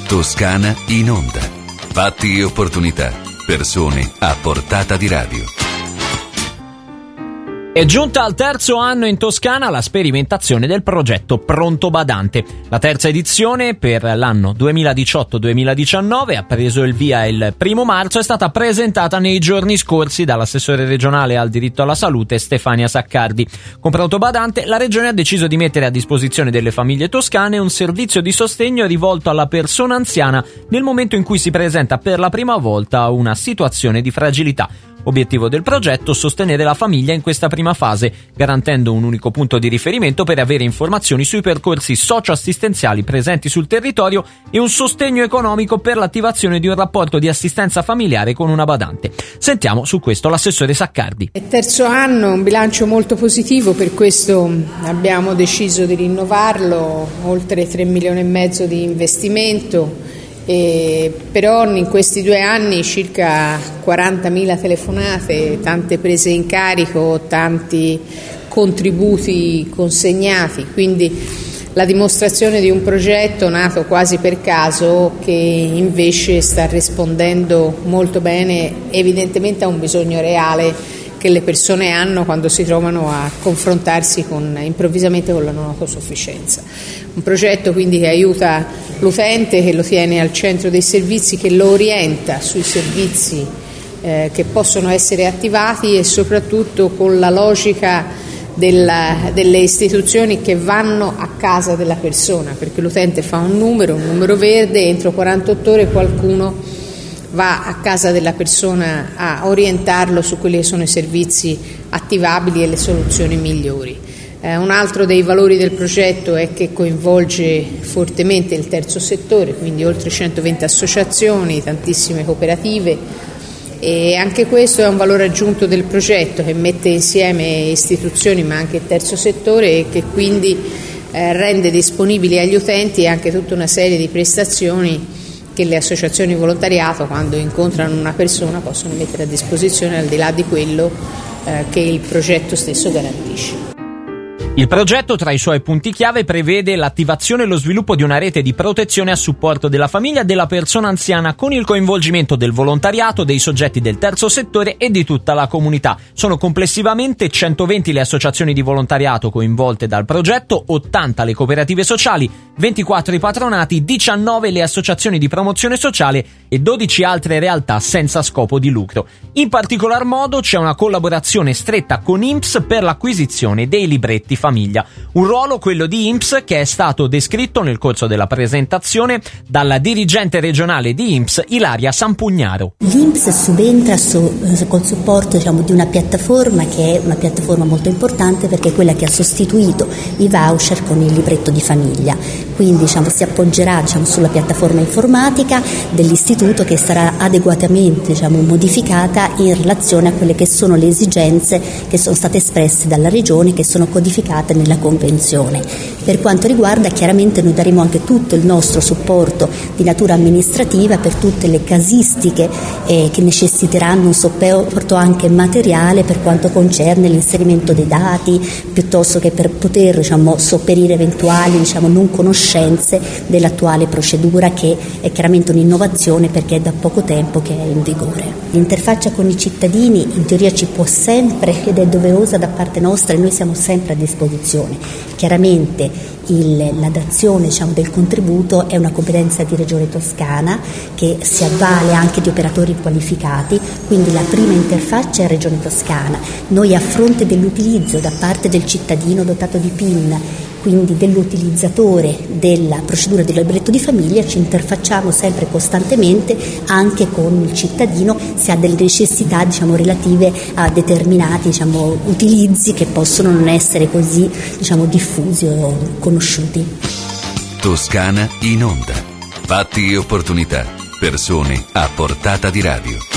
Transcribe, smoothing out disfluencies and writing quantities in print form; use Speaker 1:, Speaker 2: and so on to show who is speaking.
Speaker 1: Toscana in onda. Fatti e opportunità. Persone a portata di radio.
Speaker 2: È giunta al terzo anno in Toscana la sperimentazione del progetto Pronto Badante. La terza edizione per l'anno 2018-2019 ha preso il via il 1 marzo e è stata presentata nei giorni scorsi dall'assessore regionale al diritto alla salute Stefania Saccardi. Con Pronto Badante la regione ha deciso di mettere a disposizione delle famiglie toscane un servizio di sostegno rivolto alla persona anziana nel momento in cui si presenta per la prima volta una situazione di fragilità. Obiettivo del progetto: sostenere la famiglia in questa prima fase, garantendo un unico punto di riferimento per avere informazioni sui percorsi socio-assistenziali presenti sul territorio e un sostegno economico per l'attivazione di un rapporto di assistenza familiare con una badante. Sentiamo su questo l'assessore Saccardi.
Speaker 3: È terzo anno, un bilancio molto positivo, per questo abbiamo deciso di rinnovarlo, oltre 3,5 milioni di investimento. Però in questi 2 anni circa 40.000 telefonate, tante prese in carico, tanti contributi consegnati, quindi la dimostrazione di un progetto nato quasi per caso che invece sta rispondendo molto bene evidentemente a un bisogno reale che le persone hanno quando si trovano a confrontarsi improvvisamente con la non autosufficienza. Un progetto quindi che aiuta l'utente, che lo tiene al centro dei servizi, che lo orienta sui servizi che possono essere attivati e soprattutto con la logica delle istituzioni che vanno a casa della persona, perché l'utente fa un numero verde e entro 48 ore qualcuno va a casa della persona a orientarlo su quelli che sono i servizi attivabili e le soluzioni migliori. Un altro dei valori del progetto è che coinvolge fortemente il terzo settore, quindi oltre 120 associazioni, tantissime cooperative, e anche questo è un valore aggiunto del progetto che mette insieme istituzioni ma anche il terzo settore e che quindi rende disponibili agli utenti anche tutta una serie di prestazioni che le associazioni di volontariato, quando incontrano una persona, possono mettere a disposizione al di là di quello che il progetto stesso garantisce.
Speaker 2: Il progetto, tra i suoi punti chiave, prevede l'attivazione e lo sviluppo di una rete di protezione a supporto della famiglia e della persona anziana con il coinvolgimento del volontariato, dei soggetti del terzo settore e di tutta la comunità. Sono complessivamente 120 le associazioni di volontariato coinvolte dal progetto, 80 le cooperative sociali, 24 i patronati, 19 le associazioni di promozione sociale e 12 altre realtà senza scopo di lucro. In particolar modo c'è una collaborazione stretta con INPS per l'acquisizione dei libretti famiglia. Un ruolo, quello di INPS, che è stato descritto nel corso della presentazione dalla dirigente regionale di INPS Ilaria Sampugnaro.
Speaker 4: L'INPS subentra col supporto di una piattaforma che è una piattaforma molto importante, perché è quella che ha sostituito i voucher con il libretto di famiglia. Quindi si appoggerà sulla piattaforma informatica dell'istituto, che sarà adeguatamente modificata in relazione a quelle che sono le esigenze che sono state espresse dalla regione, che sono codificate nella convenzione. Per quanto riguarda, chiaramente noi daremo anche tutto il nostro supporto di natura amministrativa per tutte le casistiche che necessiteranno un supporto anche materiale per quanto concerne l'inserimento dei dati, piuttosto che per poter sopperire eventuali non conoscenze dell'attuale procedura, che è chiaramente un'innovazione perché è da poco tempo che è in vigore. L'interfaccia con i cittadini in teoria ci può sempre, ed è doverosa da parte nostra, e noi siamo sempre a disposizione. Chiaramente la dazione del contributo è una competenza di Regione Toscana, che si avvale anche di operatori qualificati, quindi la prima interfaccia è Regione Toscana. Noi, a fronte dell'utilizzo da parte del cittadino dotato di PIN, quindi dell'utilizzatore della procedura del libretto di famiglia, ci interfacciamo sempre costantemente anche con il cittadino se ha delle necessità relative a determinati utilizzi che possono non essere così diffusi o conosciuti.
Speaker 1: Toscana in onda. Fatti e opportunità. Persone a portata di radio.